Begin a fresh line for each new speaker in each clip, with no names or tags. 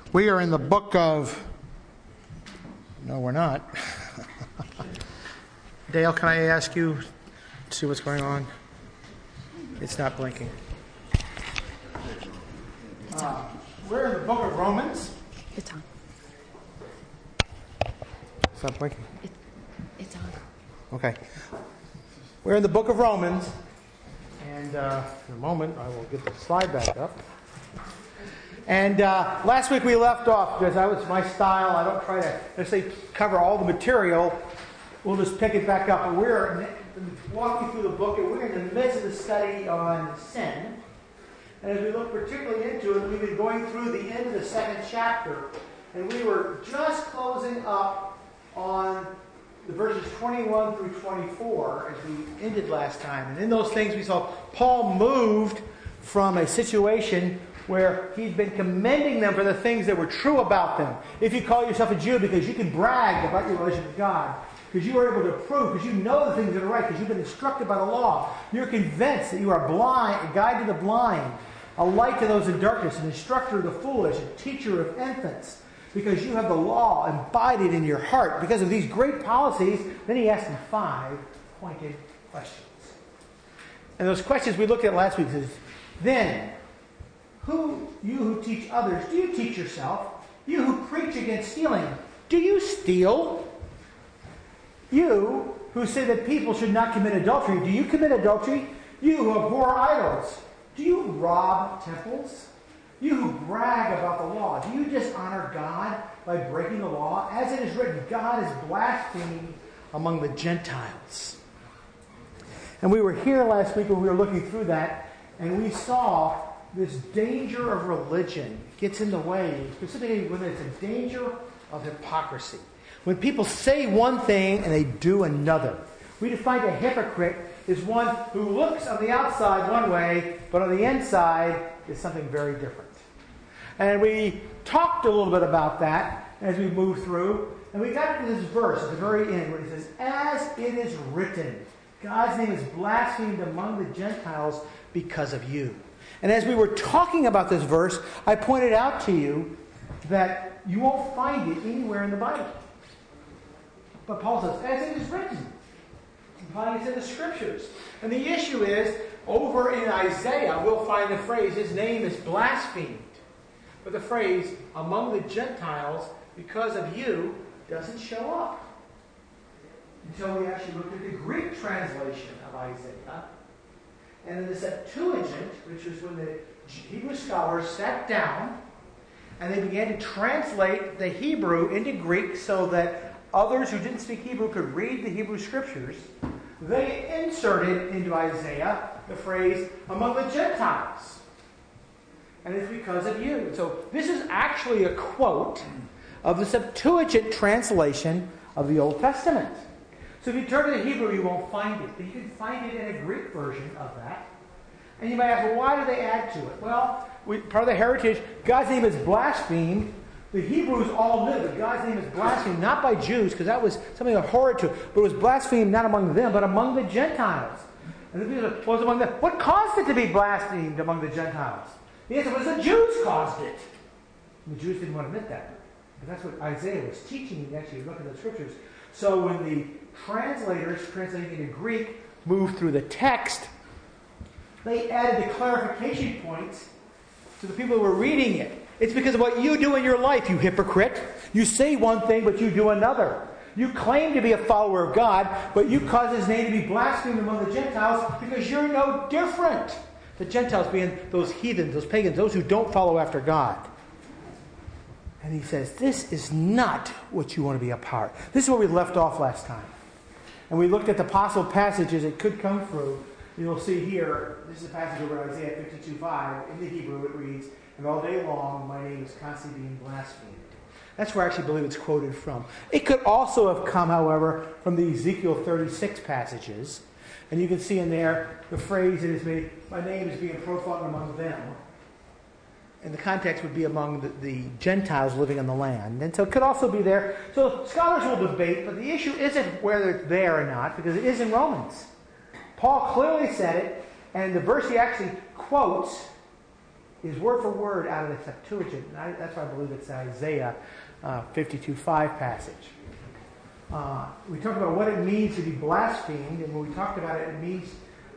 We are in the book of... No, we're not. Dale, can I ask you to see what's going on? It's not blinking. We're in the book of Romans.
It's on.
It's not blinking.
It's on.
Okay. We're in the book of Romans. And in a moment, I will get the slide back up. And last week we left off, because that was my style. I don't try to necessarily cover all the material. We'll just pick it back up. And we're walking through the book, and we're in the midst of the study on sin. And as we look particularly into it, we've been going through the end of the second chapter. And we were just closing up on the verses 21 through 24 as we ended last time. And in those things we saw Paul moved from a situation where he'd been commending them for the things that were true about them. If you call yourself a Jew because you can brag about your relationship with God, because you were able to prove, because you know the things that are right, because you've been instructed by the law, you're convinced that you are blind, a guide to the blind, a light to those in darkness, an instructor of the foolish, a teacher of infants, because you have the law embodied in your heart. Because of these great policies, then he asked them 5 pointed questions. And those questions we looked at last week is, then, you who teach others, do you teach yourself? You who preach against stealing, do you steal? You who say that people should not commit adultery, do you commit adultery? You who abhor idols, do you rob temples? You who brag about the law, do you dishonor God by breaking the law? As it is written, God is blasphemed among the Gentiles. And we were here last week when we were looking through that, and we saw this danger of religion gets in the way, specifically when it's a danger of hypocrisy. When people say one thing and they do another. We define a hypocrite as one who looks on the outside one way, but on the inside is something very different. And we talked a little bit about that as we moved through, and we got to this verse at the very end where it says, as it is written, God's name is blasphemed among the Gentiles because of you. And as we were talking about this verse, I pointed out to you that you won't find it anywhere in the Bible. But Paul says, as it is written. You find it in the Scriptures. And the issue is, over in Isaiah, we'll find the phrase, his name is blasphemed. But the phrase, among the Gentiles, because of you, doesn't show up. Until we actually looked at the Greek translation of Isaiah. And in the Septuagint, which was when the Hebrew scholars sat down and they began to translate the Hebrew into Greek so that others who didn't speak Hebrew could read the Hebrew Scriptures, they inserted into Isaiah the phrase, among the Gentiles. And it's because of you. So this is actually a quote of the Septuagint translation of the Old Testament. So if you turn to the Hebrew, you won't find it. But you can find it in a Greek version of that. And you might ask, well, why do they add to it? Well, part of the heritage, God's name is blasphemed. The Hebrews all knew that God's name is blasphemed, not by Jews, because that was something horrid to it, but it was blasphemed not among them, but among the Gentiles. And the people said, was among them. What caused it to be blasphemed among the Gentiles? The answer was the Jews caused it. And the Jews didn't want to admit that. But that's what Isaiah was teaching you actually look at the Scriptures. So when the translators translating into Greek moved through the text, they added the clarification points to the people who were reading it. It's because of what you do in your life, you hypocrite. You say one thing, but you do another. You claim to be a follower of God, but you cause his name to be blasphemed among the Gentiles because you're no different. The Gentiles being those heathens, those pagans, those who don't follow after God. And he says, this is not what you want to be a part. This is where we left off last time. And we looked at the possible passages it could come through. You'll see here, this is a passage over Isaiah 52:5. In the Hebrew it reads, and all day long my name is constantly being blasphemed. That's where I actually believe it's quoted from. It could also have come, however, from the Ezekiel 36 passages. And you can see in there the phrase that is made, my name is being profaned among them. And the context would be among the Gentiles living on the land. And so it could also be there. So scholars will debate, but the issue isn't whether it's there or not, because it is in Romans. Paul clearly said it, and the verse he actually quotes is word for word out of the Septuagint. And that's why I believe it's Isaiah 52:5 passage. We talked about what it means to be blasphemed, and when we talked about it, it means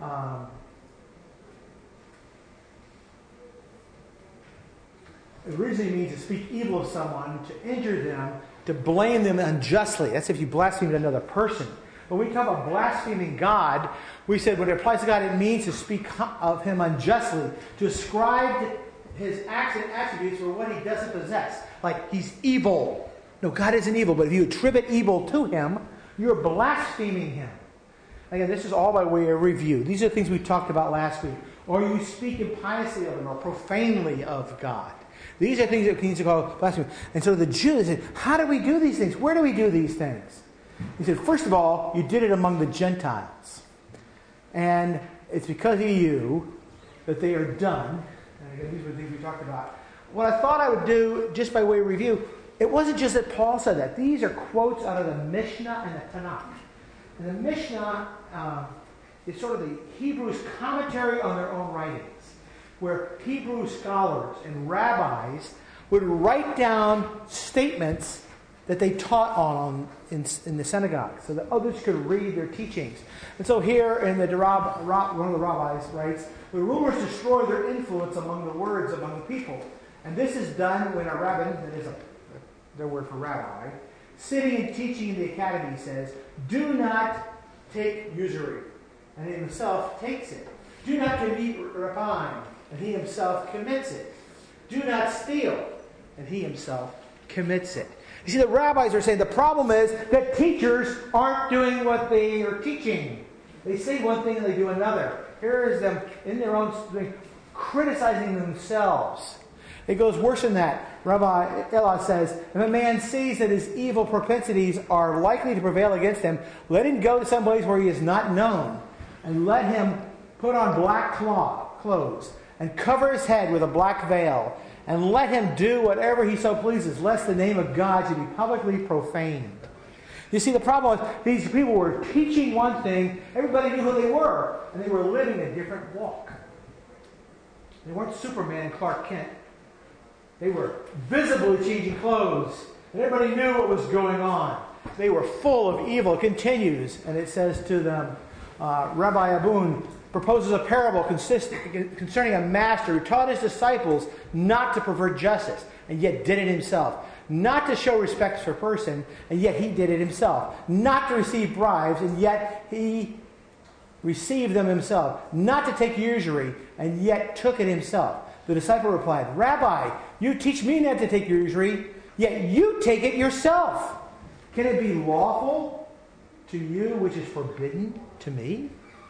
it originally means to speak evil of someone, to injure them, to blame them unjustly. That's if you blaspheme another person. When we talk about blaspheming God, we said when it applies to God, it means to speak of Him unjustly, to ascribe His acts and attributes for what He doesn't possess. Like He's evil. No, God isn't evil, but if you attribute evil to Him, you're blaspheming Him. Again, this is all by way of review. These are the things we talked about last week. Or you speak impiously of Him or profanely of God. These are things that means to call blasphemy. And so the Jews said, how do we do these things? Where do we do these things? He said, first of all, you did it among the Gentiles. And it's because of you that they are done. And again, these were the things we talked about. What I thought I would do, just by way of review, it wasn't just that Paul said that. These are quotes out of the Mishnah and the Tanakh. And the Mishnah is sort of the Hebrews' commentary on their own writings, where Hebrew scholars and rabbis would write down statements that they taught on in the synagogue, so that others could read their teachings. And so here in the one of the rabbis writes, the rulers destroy their influence among the words among the people. And this is done when a rabbin, that is their word for rabbi, sitting and teaching in the academy says, do not take usury. And he himself takes it. Do not commit rapine. And he himself commits it. Do not steal. And he himself commits it. You see, the rabbis are saying the problem is that teachers aren't doing what they are teaching. They say one thing and they do another. Here is them in their own thing, criticizing themselves. It goes worse than that. Rabbi Elah says, if a man sees that his evil propensities are likely to prevail against him, let him go to some place where he is not known, and let him put on black clothes, and cover his head with a black veil, and let him do whatever he so pleases, lest the name of God should be publicly profaned. You see, the problem is these people were teaching one thing, everybody knew who they were, and they were living a different walk. They weren't Superman and Clark Kent. They were visibly changing clothes, and everybody knew what was going on. They were full of evil. It continues, and it says to them, Rabbi Abun proposes a parable concerning a master who taught his disciples not to pervert justice, and yet did it himself. Not to show respect for a person, and yet he did it himself. Not to receive bribes, and yet he received them himself. Not to take usury, and yet took it himself. The disciple replied, Rabbi, you teach me not to take usury, yet you take it yourself. Can it be lawful to you which is forbidden to me?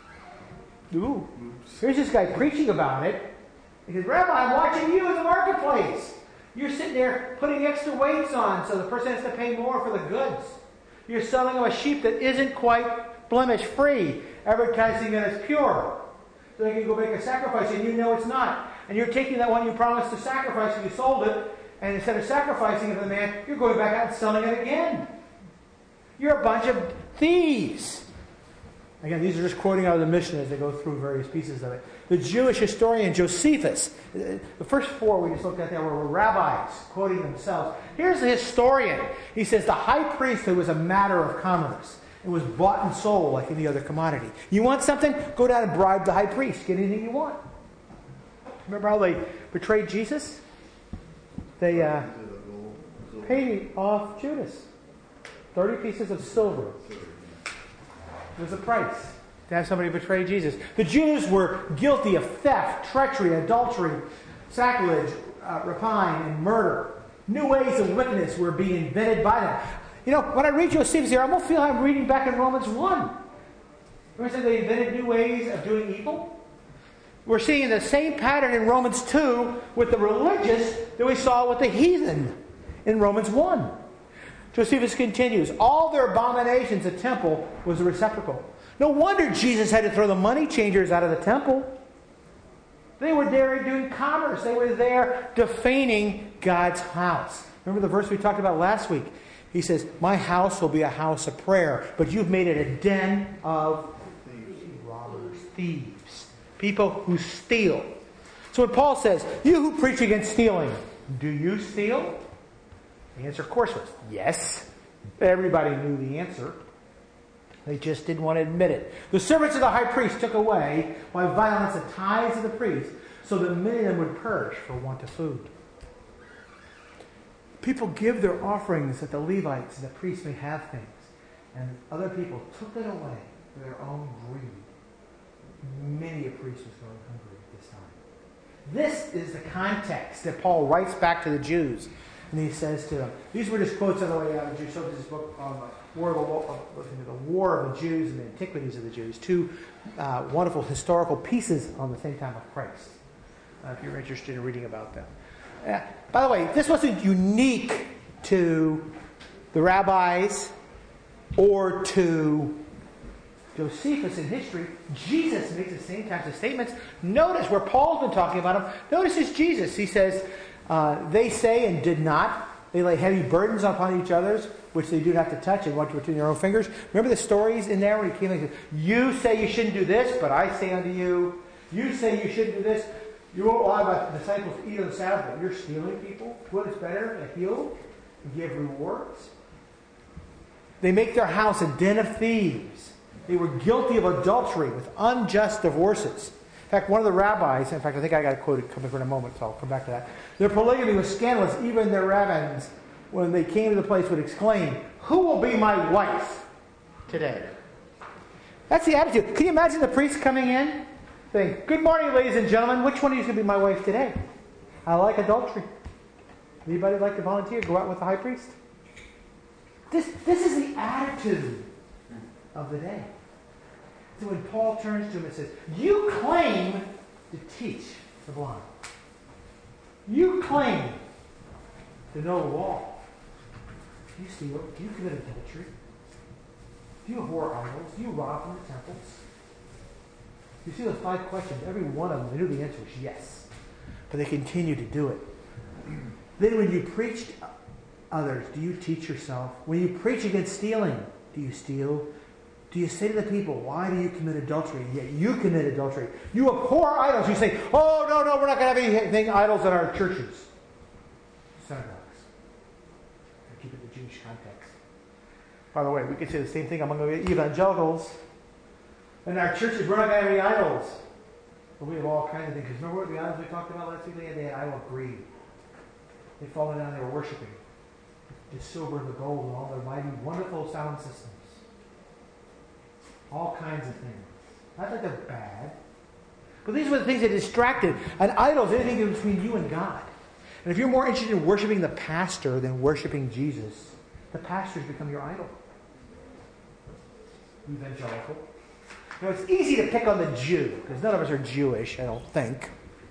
Ooh. Here's this guy preaching about it. He says, Rabbi, I'm watching you in the marketplace. You're sitting there putting extra weights on so the person has to pay more for the goods. You're selling them a sheep that isn't quite blemish-free, advertising that it's pure. So they can go make a sacrifice and you know it's not. And you're taking that one you promised to sacrifice and you sold it, and instead of sacrificing it for the man, you're going back out and selling it again. You're a bunch of thieves. Again, these are just quoting out of the Mishnah as they go through various pieces of it. The Jewish historian Josephus, the first four we just looked at there were rabbis quoting themselves. Here's the historian. He says the high priesthood was a matter of commerce. It was bought and sold like any other commodity. You want something? Go down and bribe the high priest. Get anything you want. Remember how they betrayed Jesus? They paid off Judas. 30 pieces of silver was the price to have somebody betray Jesus. The Jews were guilty of theft, treachery, adultery, sacrilege, rapine, and murder. New ways of wickedness were being invented by them. You know, when I read Josephus here, I almost feel I'm reading back in Romans 1. Remember they invented new ways of doing evil? We're seeing the same pattern in Romans 2 with the religious that we saw with the heathen in Romans 1. Josephus continues, all their abominations, the temple was a receptacle. No wonder Jesus had to throw the money changers out of the temple. They were there doing commerce. They were there defaning God's house. Remember the verse we talked about last week? He says, my house will be a house of prayer, but you've made it a den of robbers, thieves, people who steal. So when Paul says, you who preach against stealing, do you steal? The answer, of course, was yes. Everybody knew the answer. They just didn't want to admit it. The servants of the high priest took away by violence the tithes of the priests, so that many of them would perish for want of food. People give their offerings that the Levites and the priests may have things, and other people took it away for their own greed. Many a priest was going hungry at this time. This is the context that Paul writes back to the Jews. And he says to them, these were just quotes on the way out of Jews. So this book on the War of the Jews and the Antiquities of the Jews. Two wonderful historical pieces on the same time of Christ. If you're interested in reading about them. By the way, this wasn't unique to the rabbis or to Josephus in history. Jesus makes the same types of statements. Notice where Paul's been talking about him. Notice it's Jesus. He says, they say and did not. They lay heavy burdens upon each other's, which they do not to touch and want to between their own fingers. Remember the stories in there where he came and said, you say you shouldn't do this, but I say unto you, you say you shouldn't do this. You won't allow my disciples to eat on the Sabbath, but you're stealing people. What is better to heal and give rewards? They make their house a den of thieves. They were guilty of adultery with unjust divorces. In fact, one of the rabbis, I think I got a quote coming for in a moment, so I'll come back to that. Their polygamy was scandalous. Even their rabbins, when they came to the place, would exclaim, who will be my wife today? That's the attitude. Can you imagine the priest coming in saying, good morning, ladies and gentlemen. Which one of you is going to be my wife today? I like adultery. Anybody like to volunteer? Go out with the high priest? This is the attitude of the day. So when Paul turns to him and says, you claim to teach the blind. You claim to know the law. Do you steal? Do you commit adultery? Do you abhor idols? Do you rob from the temples? You see those 5 questions. Every one of them, they knew the answer was yes. But they continue to do it. Then when you preach to others, do you teach yourself? When you preach against stealing, do you steal? Do you say to the people, why do you commit adultery? Yet you commit adultery. You abhor idols. You say, oh, no, we're not going to have anything idols in our churches. Synagogues. I keep it in the Jewish context. By the way, we could say the same thing among evangelicals. In our churches, we're not going to have any idols. But we have all kinds of things. Because remember what the idols we talked about last week? They had idol of greed. They'd fallen down, they were worshiping the silver and the gold and all their mighty, wonderful sound systems. All kinds of things. Not that they're bad. But these were the things that distracted. An idol is anything between you and God. And if you're more interested in worshiping the pastor than worshiping Jesus, the pastor's become your idol. Evangelical. Now, it's easy to pick on the Jew, because none of us are Jewish, I don't think.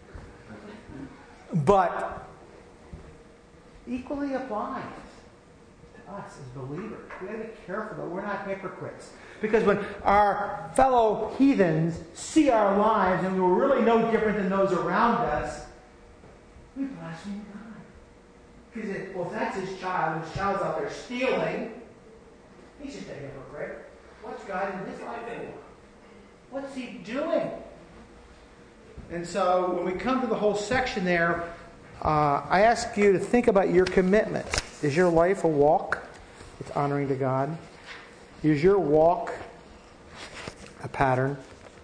But equally applies to us as believers. We've got to be careful that we're not hypocrites. Because when our fellow heathens see our lives and we're really no different than those around us, we blaspheme God. Because if that's his child, and his child's out there stealing, he's just a hypocrite. What's God in his life for? What's he doing? And so when we come to the whole section there, I ask you to think about your commitment. Is your life a walk that's honoring to God? Is your walk a pattern?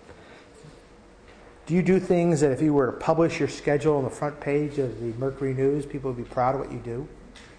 Do you do things that if you were to publish your schedule on the front page of the Mercury News, people would be proud of what you do?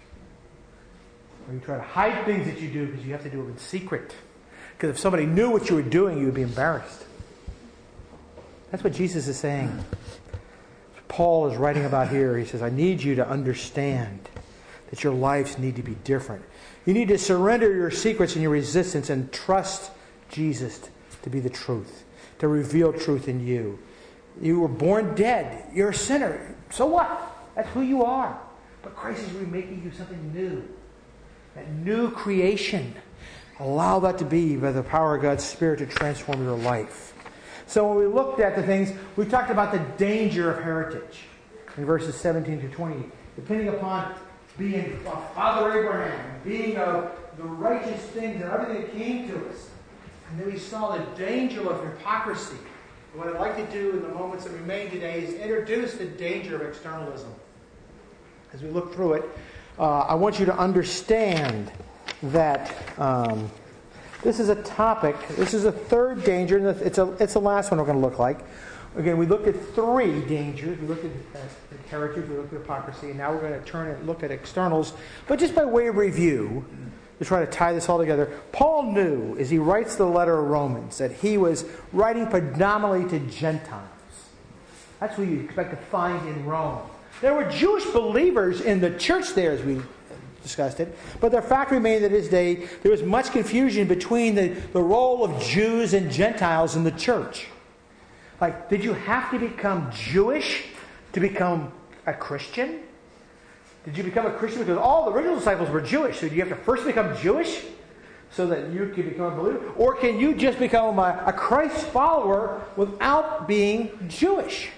Or you try to hide things that you do because you have to do them in secret? Because if somebody knew what you were doing, you would be embarrassed. That's what Jesus is saying. Paul is writing about here. He says, I need you to understand that your lives need to be different. You need to surrender your secrets and your resistance and trust Jesus to be the truth, to reveal truth in you. You were born dead. You're a sinner. So what? That's who you are. But Christ is remaking you something new. That new creation. Allow that to be by the power of God's Spirit to transform your life. So when we looked at the things, we talked about the danger of heritage in verses 17 to 20. Depending upon being of Father Abraham, being of the righteous things and everything that came to us. And then we saw the danger of hypocrisy What I'd like to do in the moments that remain today is introduce the danger of externalism. As we look through it, I want you to understand that this is a topic. This is a third danger, and it's the last one we're going to look like. Again, we looked at three dangers. We looked at heritage, we looked at hypocrisy, and now we're going to turn and look at externals. But just by way of review, to try to tie this all together, Paul knew, as he writes the letter of Romans, that he was writing predominantly to Gentiles. That's what you expect to find in Rome. There were Jewish believers in the church there, as we discussed it, but the fact remained that his day there was much confusion between the role of Jews and Gentiles in the church. Like, did you have to become Jewish to become a Christian? Did you become a Christian because all the original disciples were Jewish? So do you have to first become Jewish so that you can become a believer? Or can you just become a Christ follower without being Jewish?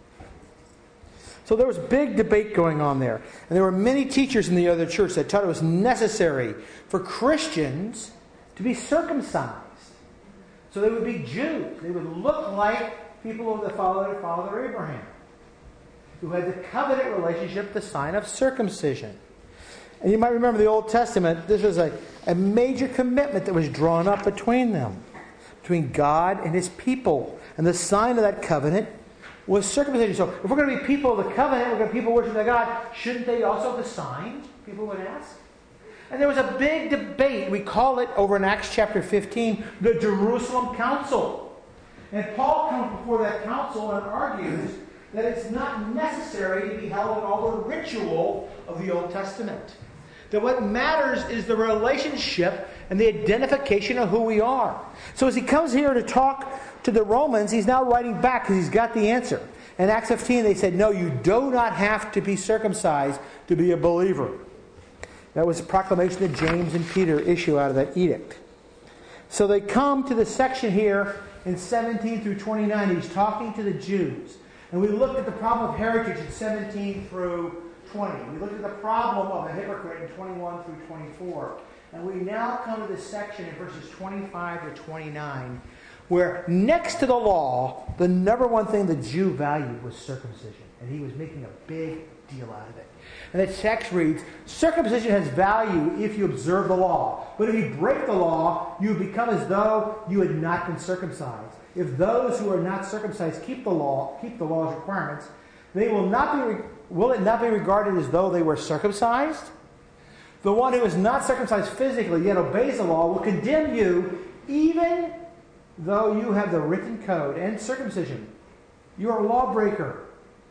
So there was big debate going on there. And there were many teachers in the other church that taught it was necessary for Christians to be circumcised. So they would be Jews. They would look like people of the father Abraham, who had the covenant relationship, the sign of circumcision. And you might remember the Old Testament, this was a major commitment that was drawn up between them, between God and His people. And the sign of that covenant was circumcision. So if we're going to be people of the covenant, we're going to be people worshiping God, shouldn't they also have the sign? People would ask. And there was a big debate. We call it, over in Acts chapter 15, the Jerusalem Council. And Paul comes before that council and argues that it's not necessary to be held in all the ritual of the Old Testament. That what matters is the relationship and the identification of who we are. So as he comes here to talk to the Romans, he's now writing back because he's got the answer. In Acts 15, they said, no, you do not have to be circumcised to be a believer. That was a proclamation that James and Peter issue out of that edict. So they come to the section here in 17 through 29. He's talking to the Jews. And we looked at the problem of heritage in 17 through 20. We looked at the problem of a hypocrite in 21 through 24. And we now come to this section in verses 25 to 29, where next to the law, the number one thing the Jew valued was circumcision. And he was making a big deal out of it. And the text reads, circumcision has value if you observe the law. But if you break the law, you become as though you had not been circumcised. If those who are not circumcised keep the law's requirements, will it not be regarded as though they were circumcised? The one who is not circumcised physically yet obeys the law will condemn you, even though you have the written code and circumcision. You are a lawbreaker.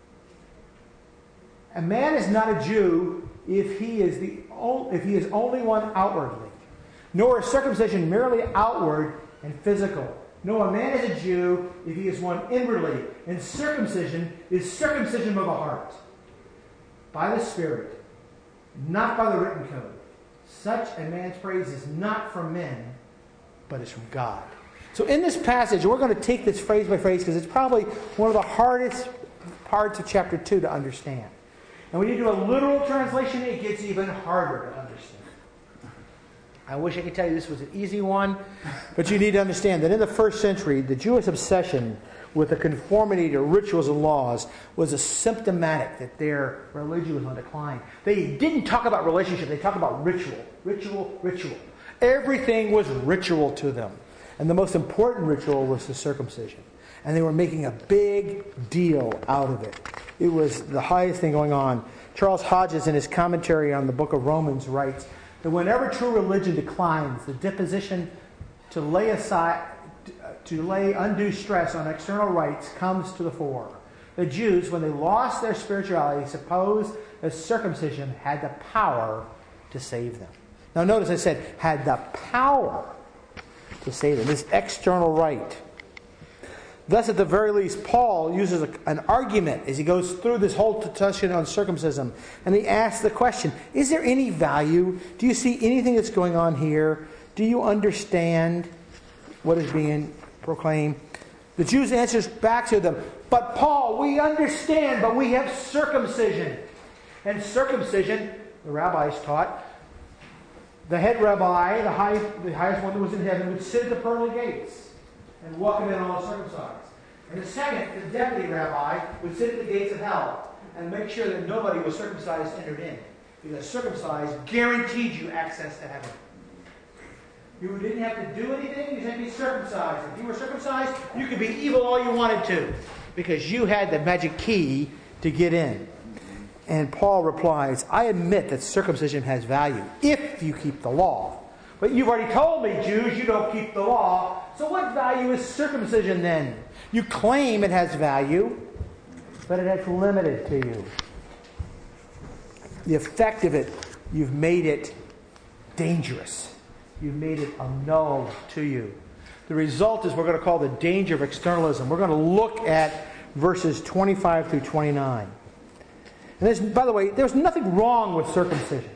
A man is not a Jew if he is only one outwardly, nor is circumcision merely outward and physical. No, a man is a Jew if he is one inwardly, and circumcision is circumcision of the heart, by the Spirit, not by the written code. Such a man's praise is not from men, but is from God. So in this passage, we're going to take this phrase by phrase because it's probably one of the hardest parts of chapter 2 to understand. And when you do a literal translation, it gets even harder to understand. I wish I could tell you this was an easy one, but you need to understand that in the first century, the Jewish obsession with the conformity to rituals and laws was a symptomatic that their religion was on decline. They didn't talk about relationship, they talked about ritual. Ritual. Everything was ritual to them. And the most important ritual was the circumcision. And they were making a big deal out of it. It was the highest thing going on. Charles Hodges, in his commentary on the book of Romans, writes that whenever true religion declines, the disposition to lay undue stress on external rites comes to the fore. The Jews, when they lost their spirituality, supposed that circumcision had the power to save them. Now notice I said, had the power to save them. This external rite. Thus, at the very least, Paul uses an argument as he goes through this whole discussion on circumcision. And he asks the question, is there any value? Do you see anything that's going on here? Do you understand what is being proclaimed? The Jews answers back to them, but Paul, we understand, but we have circumcision. And circumcision, the rabbis taught, the head rabbi, the highest one that was in heaven, would sit at the pearly gates and welcome in all circumcised. And the second, the deputy rabbi, would sit at the gates of hell and make sure that nobody was circumcised entered in. Because circumcised guaranteed you access to heaven. You didn't have to do anything, you just had to be circumcised. If you were circumcised, you could be evil all you wanted to. Because you had the magic key to get in. And Paul replies, I admit that circumcision has value if you keep the law. But you've already told me, Jews, you don't keep the law. So what value is circumcision then? You claim it has value, but it has limited to you. The effect of it, you've made it dangerous. You've made it annulled to you. The result is we're going to call the danger of externalism. We're going to look at verses 25 through 29. And this, by the way, there's nothing wrong with circumcision.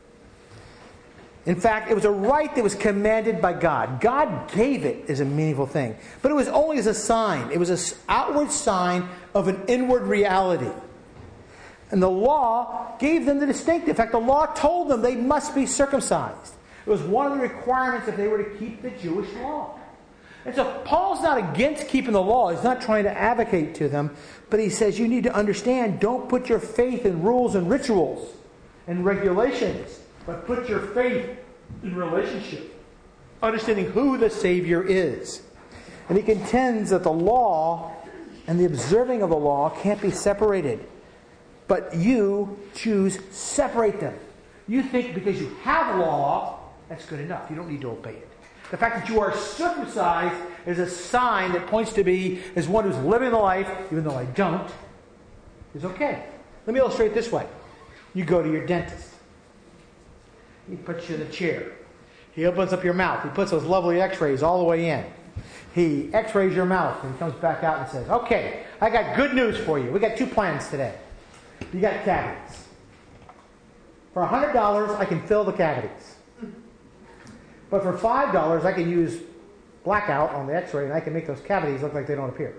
In fact, it was a right that was commanded by God. God gave it as a meaningful thing. But it was only as a sign. It was an outward sign of an inward reality. And the law gave them the distinctive. In fact, the law told them they must be circumcised. It was one of the requirements if they were to keep the Jewish law. And so Paul's not against keeping the law. He's not trying to advocate to them. But he says you need to understand, don't put your faith in rules and rituals and regulations, but put your faith in relationship. Understanding who the Savior is. And he contends that the law and the observing of the law can't be separated. But you choose separate them. You think because you have law, that's good enough. You don't need to obey it. The fact that you are circumcised is a sign that points to me as one who's living the life, even though I don't, is okay. Let me illustrate it this way. You go to your dentist. He puts you in the chair. He opens up your mouth. He puts those lovely x-rays all the way in. He x-rays your mouth and he comes back out and says, okay, I got good news for you. We got 2 plans today. You got cavities. For $100, I can fill the cavities. But for $5, I can use blackout on the x-ray and I can make those cavities look like they don't appear.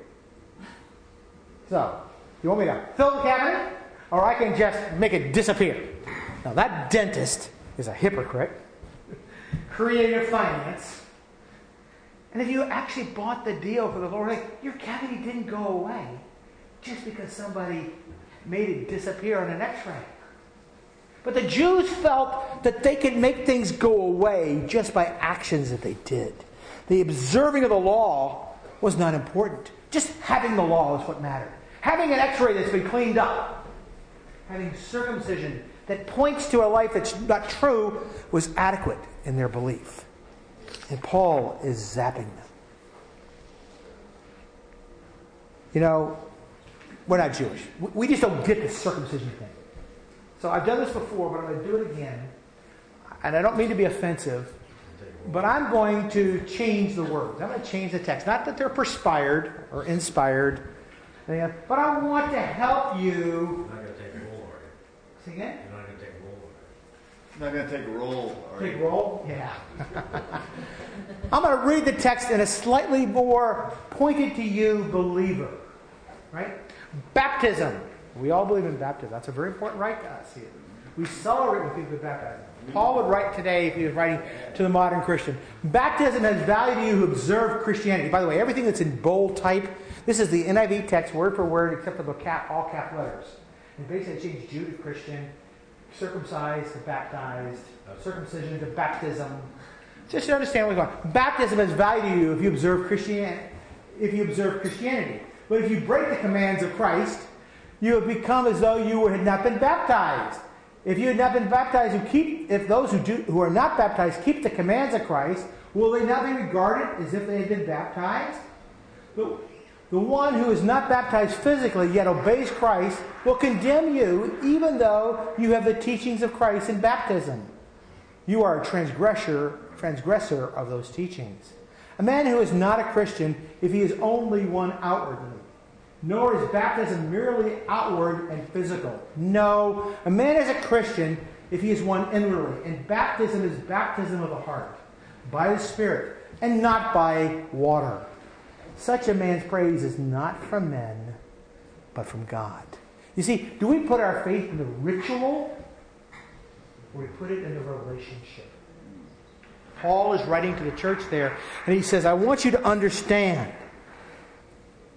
So, you want me to fill the cavity? Or I can just make it disappear? Now that dentist is a hypocrite. Creative finance. And if you actually bought the deal for the Lord, like, your cavity didn't go away just because somebody made it disappear on an x-ray. But the Jews felt that they could make things go away just by actions that they did. The observing of the law was not important. Just having the law is what mattered. Having an x-ray that's been cleaned up. Having circumcision that points to a life that's not true was adequate in their belief. And Paul is zapping them. You know, we're not Jewish. We just don't get the circumcision thing. So I've done this before, but I'm going to do it again. And I don't mean to be offensive, but I'm going to change the words. I'm going to change the text. Not that they're perspired or inspired, but I want to help you.
You're not going to take a roll, are you?
Say again?
You're not going to take a roll, are you?
Not going to take a roll, are you?
Take roll? Yeah. I'm going to read the text in a slightly more pointed to you believer. Right? Baptism. We all believe in baptism. That's a very important right to us here. We celebrate when people get baptized. Paul would write today, if he was writing to the modern Christian, baptism has value to you who observe Christianity. By the way, everything that's in bold type, this is the NIV text, word for word, except for the all cap letters. And basically it changed Jew to Christian, circumcised to baptized, circumcision to baptism. Just to understand what's going on. Baptism has value to you if you observe Christianity. But if you break the commands of Christ, you have become as though you had not been baptized. If you had not been baptized, if those who are not baptized keep the commands of Christ, will they not be regarded as if they had been baptized? The one who is not baptized physically yet obeys Christ will condemn you, even though you have the teachings of Christ in baptism. You are a transgressor of those teachings. A man who is not a Christian, if he is only one outwardly, nor is baptism merely outward and physical. No, a man is a Christian if he is one inwardly. And baptism is baptism of the heart, by the Spirit, and not by water. Such a man's praise is not from men, but from God. You see, do we put our faith in the ritual, or we put it in the relationship? Paul is writing to the church there, and he says, I want you to understand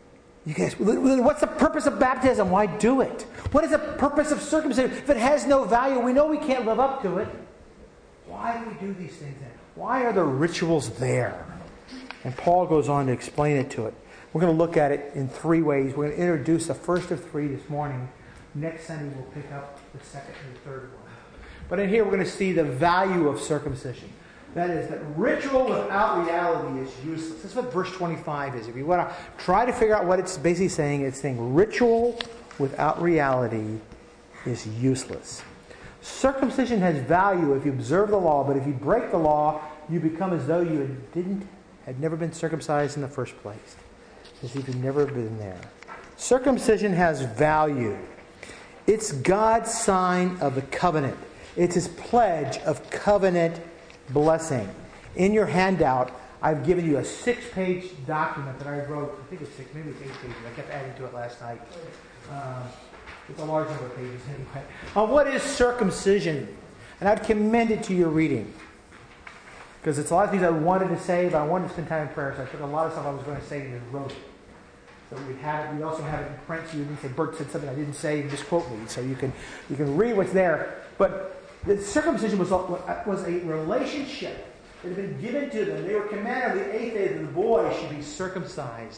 You guys, what's the purpose of baptism? Why do it? What is the purpose of circumcision? If it has no value, we know we can't live up to it. Why do we do these things then? Why are the rituals there? And Paul goes on to explain it to it. We're going to look at it in three ways. We're going to introduce the first of three this morning. Next Sunday we'll pick up the second and the third one. But in here we're going to see the value of circumcision. That is, that ritual without reality is useless. That's what verse 25 is. If you want to try to figure out what it's basically saying, it's saying ritual without reality is useless. Circumcision has value if you observe the law, but if you break the law, you become as though you had never been circumcised in the first place. As if you've never been there. Circumcision has value. It's God's sign of the covenant. It's His pledge of covenant blessing. In your handout, I've given you a 6-page document that I wrote. I think it's 6, maybe it's 8 pages. I kept adding to it last night. It's a large number of pages anyway. What is circumcision? And I'd commend it to your reading. Because it's a lot of things I wanted to say, but I wanted to spend time in prayer, so I took a lot of stuff I was going to say and just wrote it. So we have it. We also have it in print, so you didn't say, Bert said something I didn't say, and just quote me. So you can read what's there. But the circumcision was a relationship that had been given to them. They were commanded on the 8th day that the boy should be circumcised.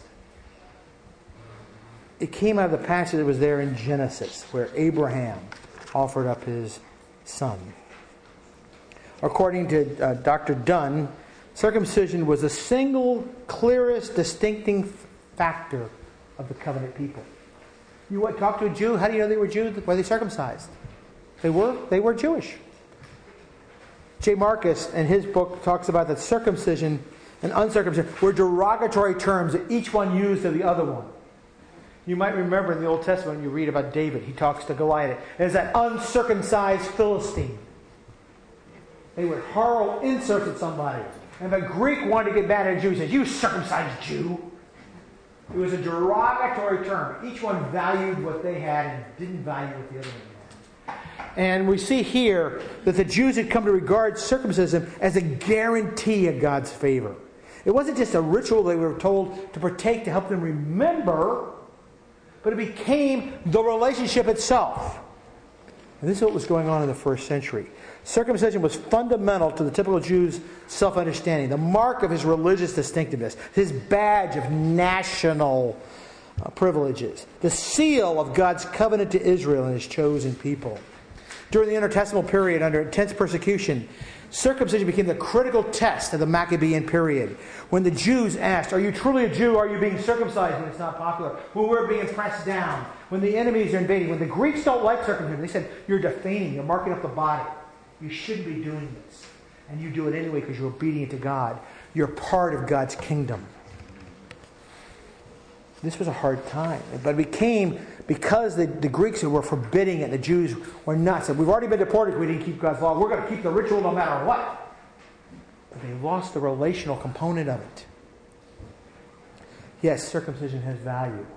It came out of the passage that was there in Genesis, where Abraham offered up his son. According to Dr. Dunn, circumcision was the single clearest distincting factor of the covenant people. You talk to a Jew, how do you know they were Jews? Were they circumcised? They were Jewish. J. Marcus, in his book, talks about that circumcision and uncircumcision were derogatory terms that each one used of the other one. You might remember in the Old Testament, you read about David. He talks to Goliath as that uncircumcised Philistine. They would hurl insults at somebody. And if a Greek wanted to get mad at a Jew, he said, "You circumcised Jew." It was a derogatory term. Each one valued what they had and didn't value what the other one had. And we see here that the Jews had come to regard circumcision as a guarantee of God's favor. It wasn't just a ritual they were told to partake to help them remember, but it became the relationship itself. And this is what was going on in the first century. Circumcision was fundamental to the typical Jew's self-understanding, the mark of his religious distinctiveness, his badge of national privileges, the seal of God's covenant to Israel and His chosen people. During the intertestamental period under intense persecution, circumcision became the critical test of the Maccabean period. When the Jews asked, "Are you truly a Jew? Are you being circumcised?" when it's not popular, when we're being pressed down, when the enemies are invading, when the Greeks don't like circumcision, they said, "You're defaming, you're marking up the body. You shouldn't be doing this." And you do it anyway because you're obedient to God. You're part of God's kingdom. This was a hard time. But it became, because the Greeks were forbidding it, and the Jews were nuts. We've already been deported because we didn't keep God's law. We're going to keep the ritual no matter what. But they lost the relational component of it. Yes, circumcision has value.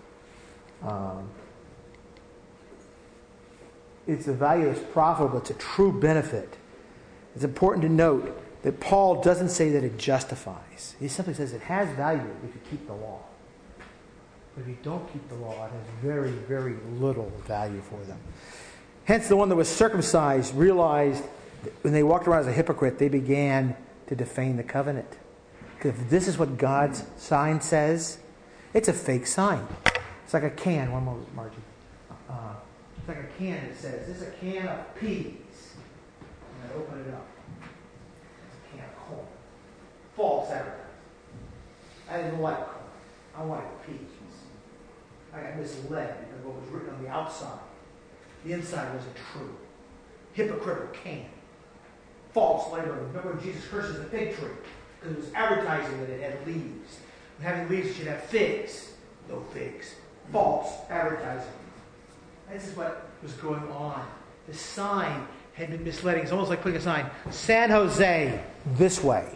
It's a value that's profitable. It's a true benefit. It's important to note that Paul doesn't say that it justifies. He simply says it has value if you keep the law. But if you don't keep the law, it has very, very little value for them. Hence, the one that was circumcised realized that when they walked around as a hypocrite, they began to defame the covenant. Because if this is what God's sign says, it's a fake sign. It's like a can. One more, Margie. It's like a can that says, "This is a can of peas." And I open it up. It's a can of corn. False advertising. I didn't like corn. I wanted peas. I got misled because what was written on the outside. The inside wasn't true. Hypocritical can. False labor. Remember when Jesus curses the fig tree? Because it was advertising that it had leaves. And having leaves, it should have figs. No figs. False advertising. This is what was going on. The sign had been misleading. It's almost like putting a sign, "San Jose, this way."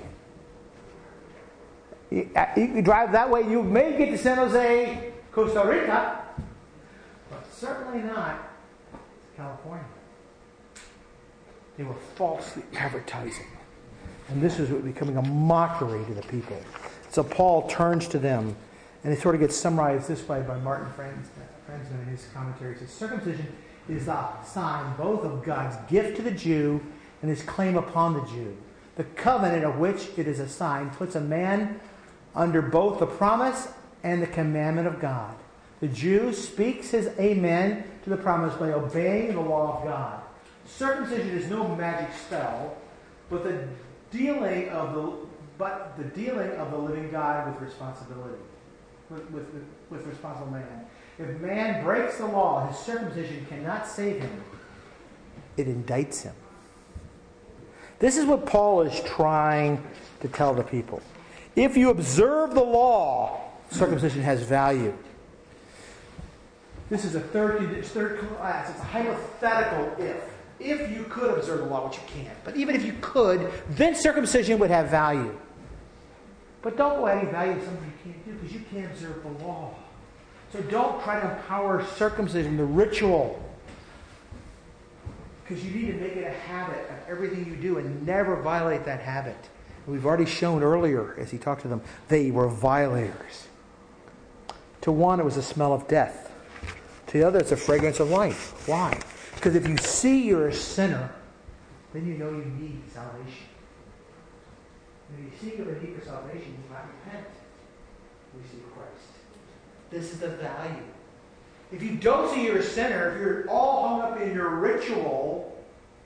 You drive that way, you may get to San Jose, Costa Rica, but certainly not California. They were falsely advertising. And this is becoming a mockery to the people. So Paul turns to them And it sort of gets summarized this way by Martin Franzman in his commentary. He says, circumcision is the sign both of God's gift to the Jew and his claim upon the Jew. The covenant of which it is a sign puts a man under both the promise and the commandment of God. The Jew speaks his amen to the promise by obeying the law of God. Circumcision is no magic spell, but the dealing of the living God with responsibility, with responsible man. If man breaks the law, his circumcision cannot save him. It indicts him. This is what Paul is trying to tell the people. If you observe the law, circumcision has value. This is a third class. It's a hypothetical if. If you could observe the law, which you can't. But even if you could, then circumcision would have value. But don't go adding value to something you can't do because you can't observe the law. So don't try to empower circumcision, the ritual. Because you need to make it a habit of everything you do and never violate that habit. We've already shown earlier, as he talked to them, they were violators. To one, it was the smell of death. To the other, it's a fragrance of life. Why? Because if you see you're a sinner, then you know you need salvation. And if you see you're in need for salvation, you might repent. Receive Christ. This is the value. If you don't see you're a sinner, if you're all hung up in your ritual,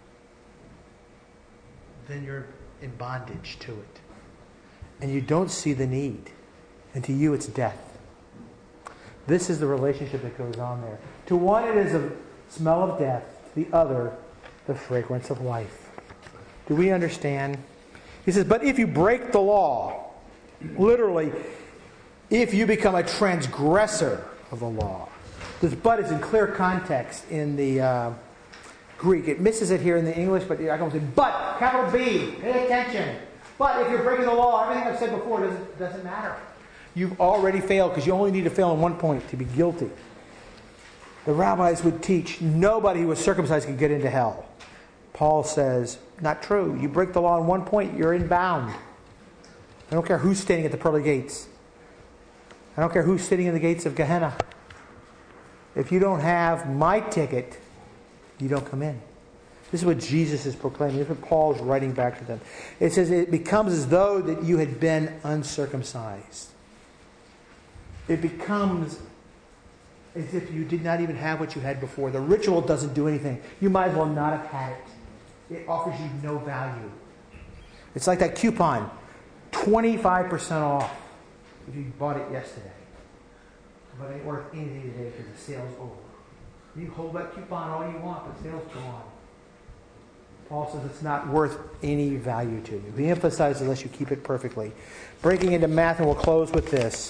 then you're in bondage to it. And you don't see the need. And to you, it's death. This is the relationship that goes on there. To one, it is a smell of death. To the other, the fragrance of life. Do we understand? He says, but if you break the law, literally, if you become a transgressor of the law. This but is in clear context in the Greek. It misses it here in the English, but I can say, but, capital B, pay attention. But if you're breaking the law, everything I've said before doesn't matter. You've already failed because you only need to fail on one point to be guilty. The rabbis would teach nobody who was circumcised could get into hell. Paul says, not true. You break the law on one point, you're inbound. I don't care who's standing at the pearly gates. I don't care who's sitting in the gates of Gehenna. If you don't have my ticket, you don't come in. This is what Jesus is proclaiming. This is what Paul is writing back to them. It says it becomes as though that you had been uncircumcised. It becomes as if you did not even have what you had before. The ritual doesn't do anything. You might as well not have had it. It offers you no value. It's like that coupon. 25% off if you bought it yesterday. But it ain't worth anything today because the sale's over. You hold that coupon all you want, but the sale's gone. Paul says it's not worth any value to you. Be emphasized unless you keep it perfectly. Breaking into math, and we'll close with this.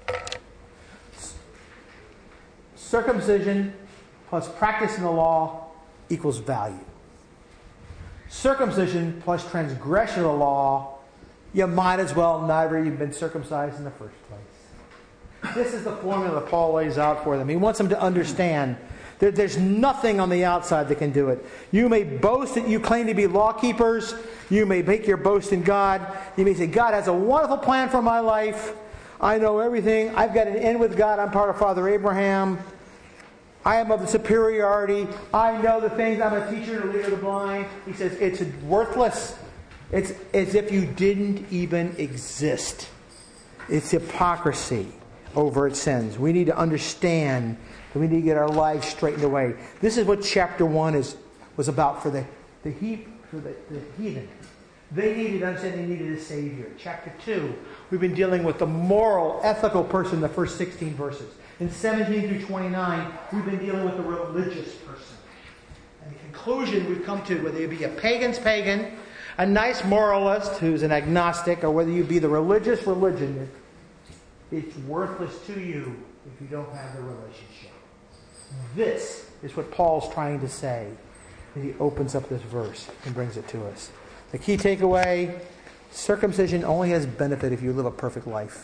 Circumcision plus practice in the law equals value. Circumcision plus transgression of the law, you might as well not have even been circumcised in the first place. This is the formula that Paul lays out for them. He wants them to understand that there's nothing on the outside that can do it. You may boast that you claim to be law keepers. You may make your boast in God. You may say, God has a wonderful plan for my life. I know everything. I've got an in with God. I'm part of Father Abraham. I am of the superiority. I know the things. I'm a teacher and a leader of the blind. He says it's worthless. It's as if you didn't even exist. It's hypocrisy over its sins. We need to understand that we need to get our lives straightened away. This is what chapter 1 was about for the heathen. They needed to understand they needed a Savior. Chapter 2, we've been dealing with the moral, ethical person in the first 16 verses. In 17 through 29, we've been dealing with the religious person. And the conclusion we've come to, whether you be a pagan's pagan, a nice moralist who's an agnostic, or whether you be the religious religion, it's worthless to you if you don't have the relationship. This is what Paul's trying to say as he opens up this verse and brings it to us. The key takeaway, circumcision only has benefit if you live a perfect life.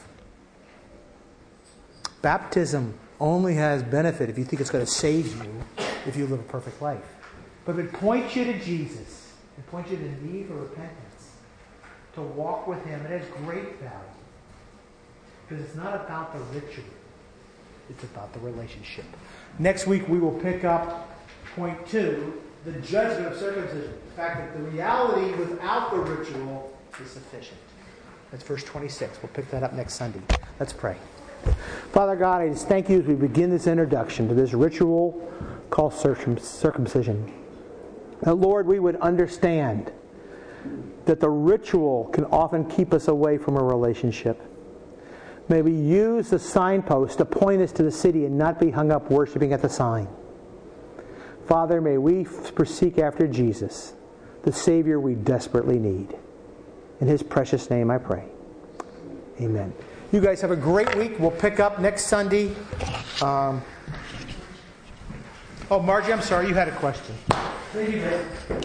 Baptism only has benefit if you think it's going to save you if you live a perfect life. But it points you to Jesus. It points you to the need for repentance. To walk with Him. It has great value. Because it's not about the ritual. It's about the relationship. Next week we will pick up point 2, the judgment of circumcision. The fact that the reality without the ritual is sufficient. That's verse 26. We'll pick that up next Sunday. Let's pray. Father God, I just thank you as we begin this introduction to this ritual called circumcision. That, Lord, we would understand that the ritual can often keep us away from a relationship. May we use the signpost to point us to the city and not be hung up worshiping at the sign. Father, may we seek after Jesus, the Savior we desperately need. In His precious name I pray. Amen. You guys have a great week. We'll pick up next Sunday. Margie, I'm sorry. You had a question.
Thank you, man.